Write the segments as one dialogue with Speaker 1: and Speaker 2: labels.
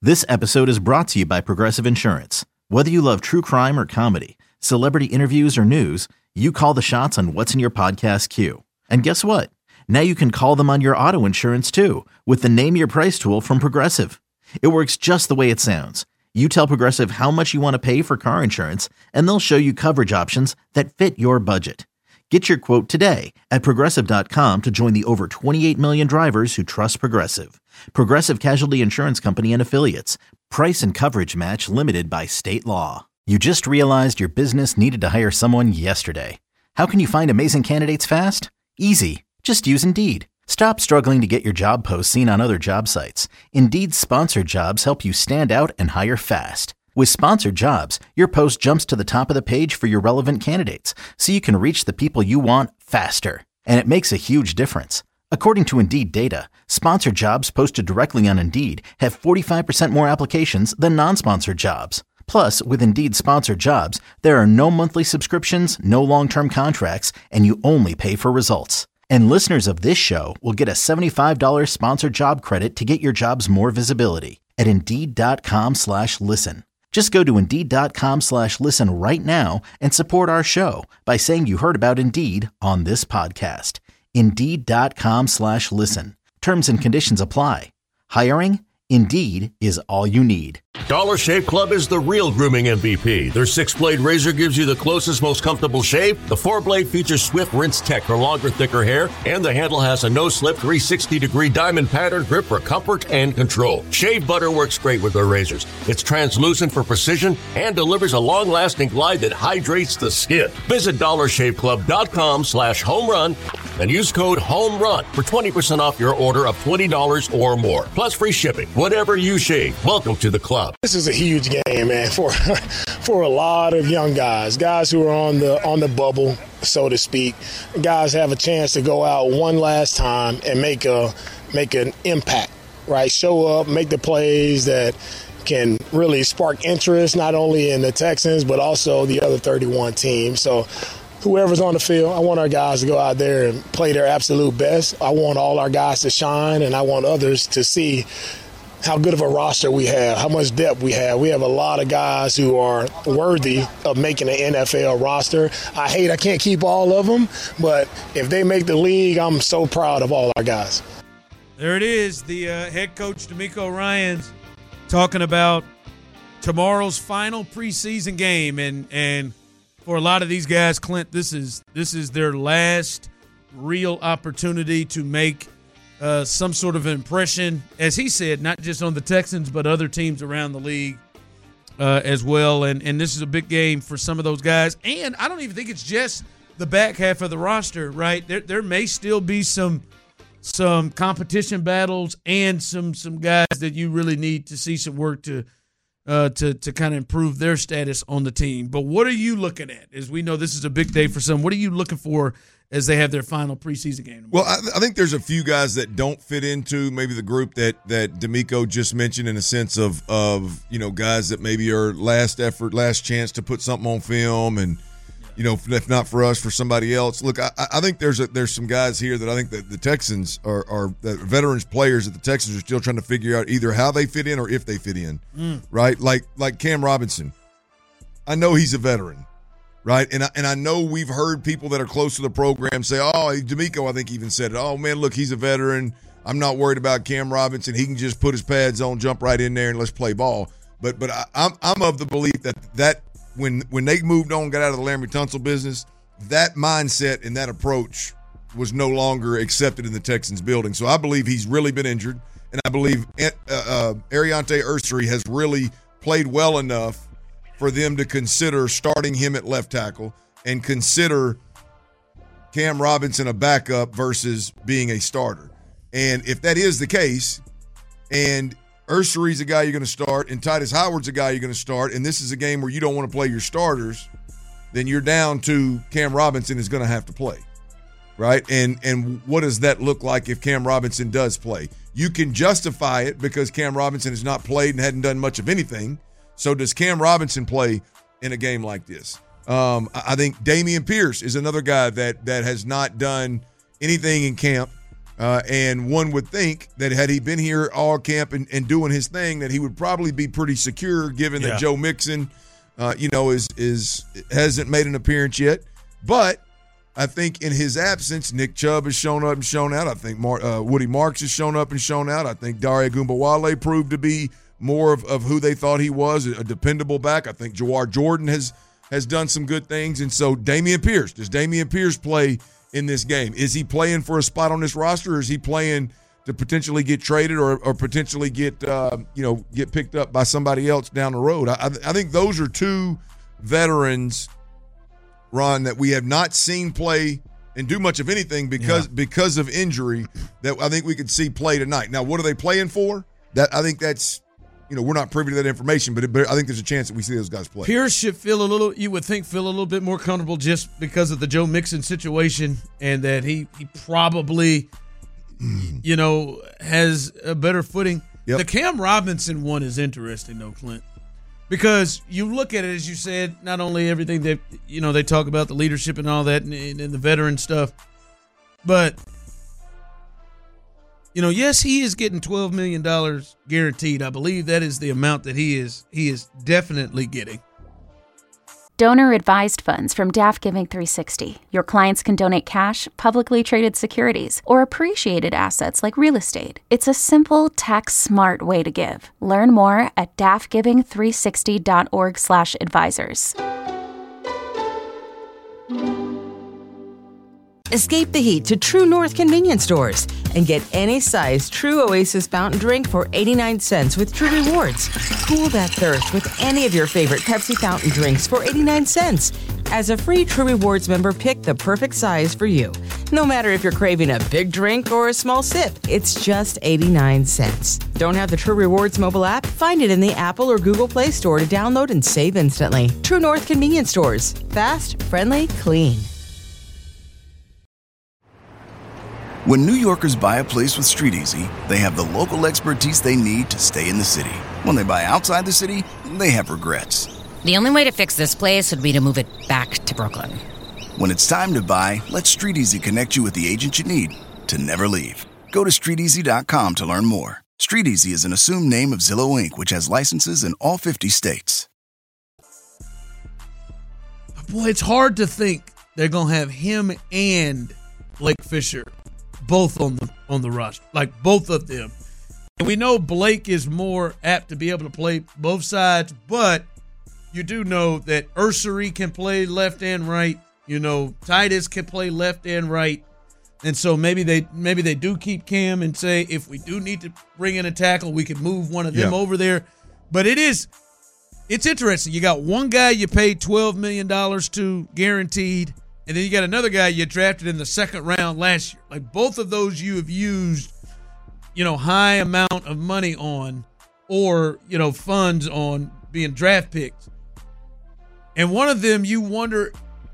Speaker 1: This episode is brought to you by Progressive Insurance. Whether you love true crime or comedy, celebrity interviews or news, you call the shots on what's in your podcast queue. And guess what? Now you can call them on your auto insurance too with the Name Your Price tool from Progressive. It works just the way it sounds. You tell Progressive how much you want to pay for car insurance, and they'll show you coverage options that fit your budget. Get your quote today at Progressive.com to join the over 28 million drivers who trust Progressive. Progressive Casualty Insurance Company and Affiliates. Price and coverage match limited by state law. You just realized your business needed to hire someone yesterday. How can you find amazing candidates fast? Easy. Just use Indeed. Stop struggling to get your job posts seen on other job sites. Indeed's sponsored jobs help you stand out and hire fast. With sponsored jobs, your post jumps to the top of the page for your relevant candidates, so you can reach the people you want faster. And it makes a huge difference. According to Indeed data, sponsored jobs posted directly on Indeed have 45% more applications than non-sponsored jobs. Plus, with Indeed sponsored jobs, there are no monthly subscriptions, no long-term contracts, and you only pay for results. And listeners of this show will get a $75 sponsored job credit to get your jobs more visibility at Indeed.com/listen. Just go to Indeed.com/listen right now and support our show by saying you heard about Indeed on this podcast. Indeed.com/listen. Terms and conditions apply. Hiring? Indeed is all you need.
Speaker 2: Dollar Shave Club is the real grooming MVP. Their 6-blade razor gives you the closest, most comfortable shave. The 4-blade features swift rinse tech for longer, thicker hair, and the handle has a no-slip 360-degree diamond pattern grip for comfort and control. Shave butter works great with their razors. It's translucent for precision and delivers a long-lasting glide that hydrates the skin. Visit dollarshaveclub.com/homerun and use code HOMERUN for 20% off your order of $20 or more, plus free shipping. Whatever you shave, welcome to the club.
Speaker 3: This is a huge game, man, for a lot of young guys who are on the bubble, so to speak. Guys have a chance to go out one last time and make an impact, right? Show up, make the plays that can really spark interest not only in the Texans but also the other 31 teams. So whoever's on the field, I want our guys to go out there and play their absolute best. I want all our guys to shine, and I want others to see how good of a roster we have, how much depth we have. We have a lot of guys who are worthy of making an NFL roster. I can't keep all of them, but if they make the league, I'm so proud of all our guys.
Speaker 4: There it is, the head coach, DeMeco Ryans, talking about tomorrow's final preseason game. And for a lot of these guys, Clint, this is their last real opportunity to make some sort of impression, as he said, not just on the Texans but other teams around the league as well. And this is a big game for some of those guys. And I don't even think it's just the back half of the roster, right? There may still be some competition battles and some guys that you really need to see some work to kind of improve their status on the team. But what are you looking at? As we know, this is a big day for some. What are you looking for as they have their final preseason game tomorrow?
Speaker 5: Well, I think there's a few guys that don't fit into maybe the group that DeMeco just mentioned, in a sense of guys that maybe are last effort, last chance to put something on film, and if not for us, for somebody else. Look, I think there's some guys here that I think that the Texans are the veterans players that the Texans are still trying to figure out either how they fit in or if they fit in, right? Like Cam Robinson. I know he's a veteran. Right, and I know we've heard people that are close to the program say, "Oh, DeMeco, I think even said it. Oh man, look, he's a veteran. I'm not worried about Cam Robinson. He can just put his pads on, jump right in there, and let's play ball." But I'm of the belief that when they moved on, got out of the Laremy Tunsil business, that mindset and that approach was no longer accepted in the Texans building. So I believe he's really been injured, and I believe Ariante Ursary has really played well enough for them to consider starting him at left tackle and consider Cam Robinson a backup versus being a starter. And if that is the case, and Ursary's a guy you're going to start, and Titus Howard's a guy you're going to start, and this is a game where you don't want to play your starters, then you're down to Cam Robinson is going to have to play, right? And what does that look like if Cam Robinson does play? You can justify it because Cam Robinson has not played and hadn't done much of anything. So does Cam Robinson play in a game like this? I think Dameon Pierce is another guy that has not done anything in camp. And one would think that had he been here all camp and doing his thing, that he would probably be pretty secure, given that Joe Mixon, hasn't made an appearance yet. But I think in his absence, Nick Chubb has shown up and shown out. I think Woody Marks has shown up and shown out. I think Dare Ogunbowale proved to be more of who they thought he was, a dependable back. I think Jawar Jordan has done some good things. And so Dameon Pierce, does Dameon Pierce play in this game? Is he playing for a spot on this roster, or is he playing to potentially get traded or potentially get picked up by somebody else down the road? I think those are two veterans, Ron, that we have not seen play and do much of anything because of injury, that I think we could see play tonight. Now, what are they playing for? That I think that's, we're not privy to that information, but I think there's a chance that we see those guys play.
Speaker 4: Pierce should feel a little bit more comfortable just because of the Joe Mixon situation, and that he probably, has a better footing. Yep. The Cam Robinson one is interesting, though, Clint, because you look at it, as you said, not only everything that, they talk about the leadership and all that and the veteran stuff, but yes, he is getting $12 million guaranteed. I believe that is the amount that he is definitely getting.
Speaker 6: Donor-advised funds from DAF Giving 360. Your clients can donate cash, publicly traded securities, or appreciated assets like real estate. It's a simple, tax-smart way to give. Learn more at dafgiving360.org/advisors.
Speaker 7: Escape the heat to True North convenience stores and get any size True Oasis fountain drink for 89 cents with True Rewards. Cool that thirst with any of your favorite Pepsi fountain drinks for 89 cents. As a free True Rewards member, pick the perfect size for you. No matter if you're craving a big drink or a small sip, it's just 89 cents. Don't have the True Rewards mobile app? Find it in the Apple or Google Play Store to download and save instantly. True North convenience stores. Fast, friendly, clean.
Speaker 8: When New Yorkers buy a place with StreetEasy, they have the local expertise they need to stay in the city. When they buy outside the city, they have regrets.
Speaker 9: The only way to fix this place would be to move it back to Brooklyn.
Speaker 8: When it's time to buy, let StreetEasy connect you with the agent you need to never leave. Go to StreetEasy.com to learn more. StreetEasy is an assumed name of Zillow Inc., which has licenses in all 50 states.
Speaker 4: Boy, it's hard to think they're going to have him and Blake Fisher both on the roster, like both of them. And we know Blake is more apt to be able to play both sides, but you do know that Ursary can play left and right. Titus can play left and right. And so maybe they do keep Cam and say, if we do need to bring in a tackle, we can move one of them over there. But it's interesting. You got one guy you paid $12 million to guaranteed, and then you got another guy you drafted in the second round last year. Like, both of those you have used, high amount of money on, or, funds on being draft picks. And one of them you wonder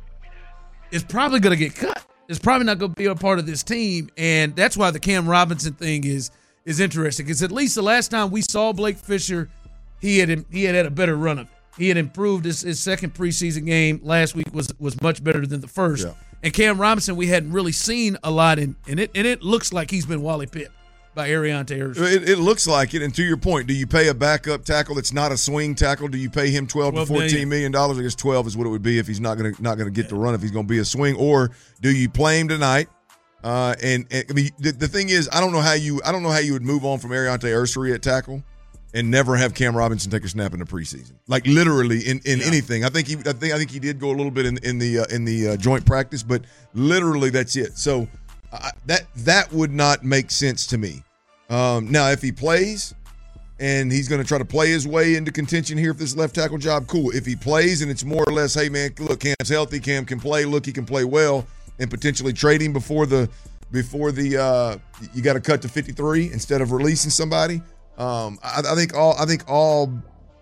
Speaker 4: is probably going to get cut. It's probably not going to be a part of this team. And that's why the Cam Robinson thing is interesting. Because at least the last time we saw Blake Fisher, he had a better run of it. He had improved his second preseason game. Last week was much better than the first. Yeah. And Cam Robinson, we hadn't really seen a lot in it. And it looks like he's been Wally Pipp by Ariante Ursary.
Speaker 5: It looks like it. And to your point, do you pay a backup tackle that's not a swing tackle? Do you pay him $12 to $14 million? I guess 12 is what it would be if he's not gonna get the run, if he's going to be a swing. Or do you play him tonight? And I mean, the thing is, I don't know how you would move on from Ariante Ursary at tackle and never have Cam Robinson take a snap in the preseason, like literally in anything. I think he did go a little bit in the joint practice, but literally that's it. So that would not make sense to me. Now, if he plays and he's going to try to play his way into contention here for this left tackle job, cool. If he plays and it's more or less, hey man, look, Cam's healthy, Cam can play. Look, he can play well, and potentially trade him before the you got to cut to 53 instead of releasing somebody. I think all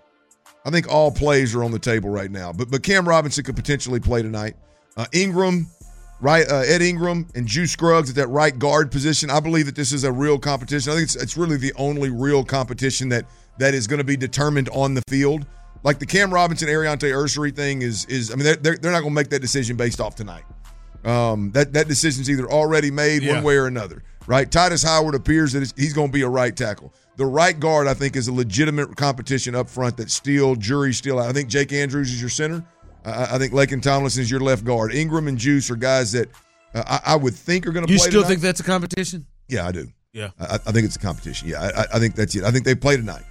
Speaker 5: plays are on the table right now. But Cam Robinson could potentially play tonight. Ingram, right? Ed Ingram and Juice Scruggs at that right guard position. I believe that this is a real competition. I think it's really the only real competition that is going to be determined on the field. Like the Cam Robinson, Ariante Ursary thing is I mean they're not going to make that decision based off tonight. That decision's either already made one way or another. right? Titus Howard appears that he's going to be a right tackle. The right guard, I think, is a legitimate competition up front that's still, jury's still out. I think Jake Andrews is your center. I think Laken Tomlinson is your left guard. Ingram and Juice are guys that I would think are going to play
Speaker 4: You still
Speaker 5: tonight.
Speaker 4: think that's a competition?
Speaker 5: Yeah, I do.
Speaker 4: Yeah.
Speaker 5: I think it's a competition. Yeah, I think that's it. I think they play tonight.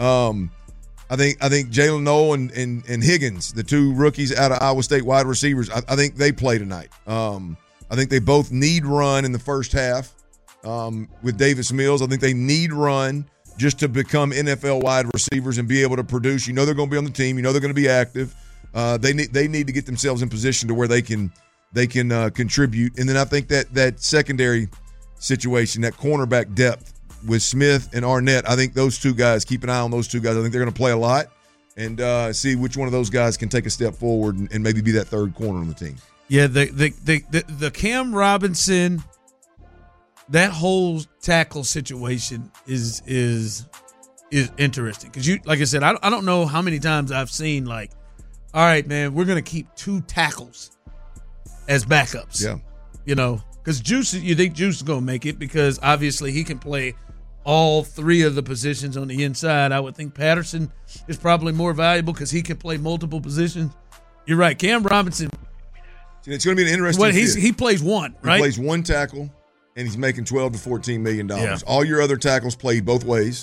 Speaker 5: I think Jalen Noel and Higgins, the two rookies out of Iowa State wide receivers, I think they play tonight. I think they both need run in the first half with Davis Mills. I think they need run just to become NFL wide receivers and be able to produce. You know they're going to be on the team. You know they're going to be active. They need to get themselves in position to where they can contribute. And then I think that secondary situation, that cornerback depth with Smith and Arnett, I think those two guys, keep an eye on those two guys. I think they're going to play a lot and see which one of those guys can take a step forward and maybe be that third corner on the team.
Speaker 4: Yeah, the Cam Robinson, that whole tackle situation is interesting because like I said, I don't know how many times I've seen like, all right, man, we're going to keep two tackles as backups.
Speaker 5: Yeah,
Speaker 4: because you think Juice is going to make it because obviously he can play all three of the positions on the inside. I would think Patterson is probably more valuable because he can play multiple positions. You're right, Cam Robinson.
Speaker 5: It's going to be an interesting.
Speaker 4: He plays one, right?
Speaker 5: He plays one tackle, and he's making $12 to $14 million.
Speaker 4: Yeah.
Speaker 5: All your other tackles play both ways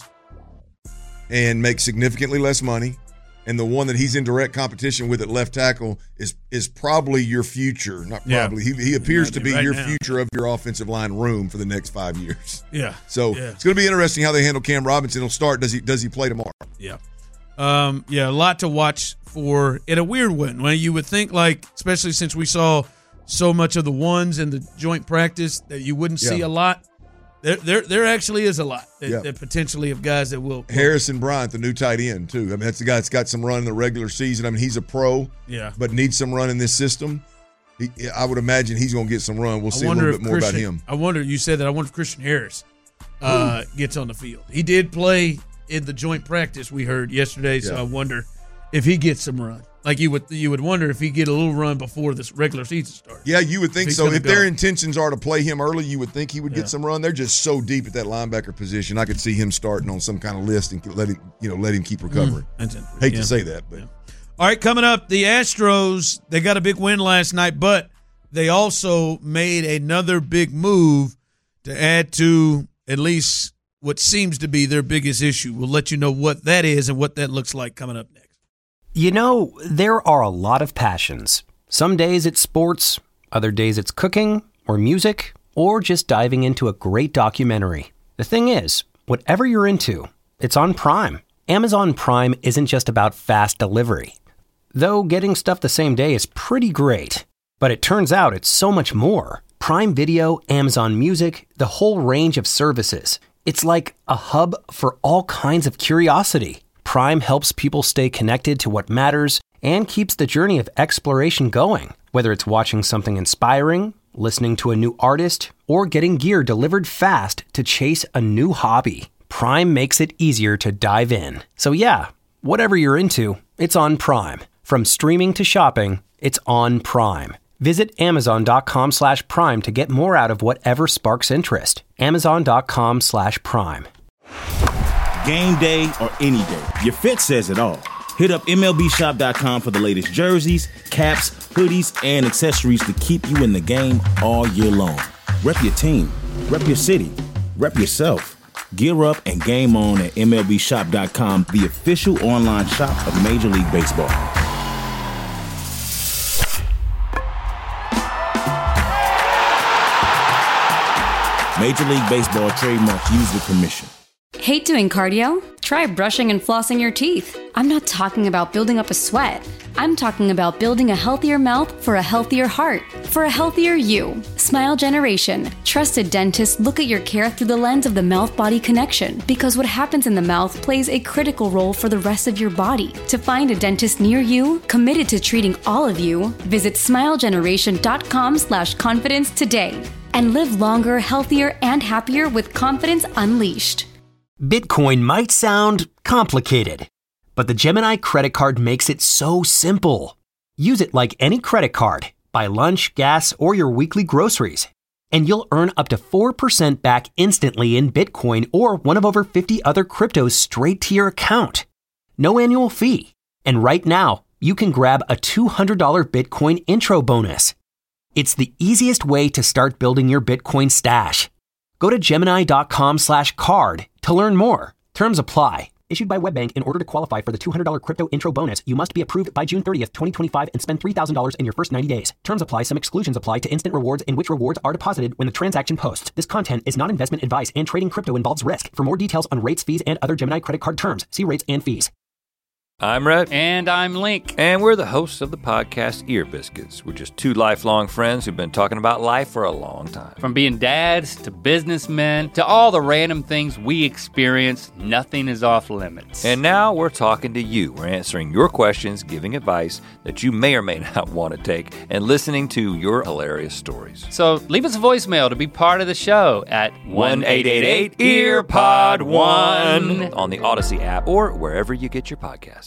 Speaker 5: and make significantly less money. And the one that he's in direct competition with at left tackle is probably your future. Not probably. Yeah. He appears to be your future of your offensive line room for the next 5 years.
Speaker 4: Yeah.
Speaker 5: So it's going to be interesting how they handle Cam Robinson. He'll start. Does he play tomorrow?
Speaker 4: Yeah. A lot to watch for in a weird one. When you would think, like, especially since we saw so much of the ones in the joint practice that you wouldn't see a lot. There actually is a lot that potentially of guys that will.
Speaker 5: Harrison Bryant, the new tight end, too. I mean, that's the guy that's got some run in the regular season. I mean, he's a pro, but needs some run in this system. I would imagine he's going to get some run. We'll see a little bit more about him.
Speaker 4: I wonder if Christian Harris gets on the field. He did play in the joint practice we heard yesterday, so I wonder if he gets some run. Like you would wonder if he get a little run before this regular season starts.
Speaker 5: Yeah, you would think so. If their intentions are to play him early, you would think he would get some run. They're just so deep at that linebacker position. I could see him starting on some kind of list and let him keep recovering. Hate to say that, but
Speaker 4: all right, coming up, the Astros, they got a big win last night, but they also made another big move to add to at least what seems to be their biggest issue. We'll let you know what that is and what that looks like coming up next.
Speaker 10: There are a lot of passions. Some days it's sports, other days it's cooking or music, or just diving into a great documentary. The thing is, whatever you're into, it's on Prime. Amazon Prime isn't just about fast delivery. Though getting stuff the same day is pretty great. But it turns out it's so much more. Prime Video, Amazon Music, the whole range of services. It's like a hub for all kinds of curiosity. Prime helps people stay connected to what matters and keeps the journey of exploration going. Whether it's watching something inspiring, listening to a new artist, or getting gear delivered fast to chase a new hobby, Prime makes it easier to dive in. So yeah, whatever you're into, it's on Prime. From streaming to shopping, it's on Prime. Visit Amazon.com/Prime to get more out of whatever sparks interest. Amazon.com/Prime.
Speaker 11: Game day or any day, your fit says it all. Hit up MLBshop.com for the latest jerseys, caps, hoodies, and accessories to keep you in the game all year long. Rep your team, rep your city, rep yourself. Gear up and game on at MLBshop.com, the official online shop of Major League Baseball. Major League Baseball trademarks used with permission.
Speaker 12: Hate doing cardio? Try brushing and flossing your teeth. I'm not talking about building up a sweat. I'm talking about building a healthier mouth for a healthier heart, for a healthier you. Smile Generation. Trusted dentists look at your care through the lens of the mouth-body connection because what happens in the mouth plays a critical role for the rest of your body. To find a dentist near you, committed to treating all of you, visit smilegeneration.com/confidence today and live longer, healthier, and happier with confidence unleashed.
Speaker 10: Bitcoin might sound complicated, but the Gemini credit card makes it so simple. Use it like any credit card. Buy lunch, gas, or your weekly groceries. And you'll earn up to 4% back instantly in Bitcoin or one of over 50 other cryptos straight to your account. No annual fee. And right now, you can grab a $200 Bitcoin intro bonus. It's the easiest way to start building your Bitcoin stash. Go to Gemini.com/card to learn more. Terms apply. Issued by WebBank. In order to qualify for the $200 crypto intro bonus, you must be approved by June 30th, 2025 and spend $3,000 in your first 90 days. Terms apply. Some exclusions apply to instant rewards in which rewards are deposited when the transaction posts. This content is not investment advice and trading crypto involves risk. For more details on rates, fees, and other Gemini credit card terms, see rates and fees.
Speaker 13: I'm Rhett.
Speaker 14: And I'm Link.
Speaker 13: And we're the hosts of the podcast Ear Biscuits. We're just two lifelong friends who've been talking about life for a long time.
Speaker 14: From being dads to businessmen to all the random things we experience, nothing is off limits.
Speaker 13: And now we're talking to you. We're answering your questions, giving advice that you may or may not want to take, and listening to your hilarious stories.
Speaker 14: So leave us a voicemail to be part of the show at
Speaker 13: 1-888-EARPOD1 on the Odyssey app or wherever you get your podcasts.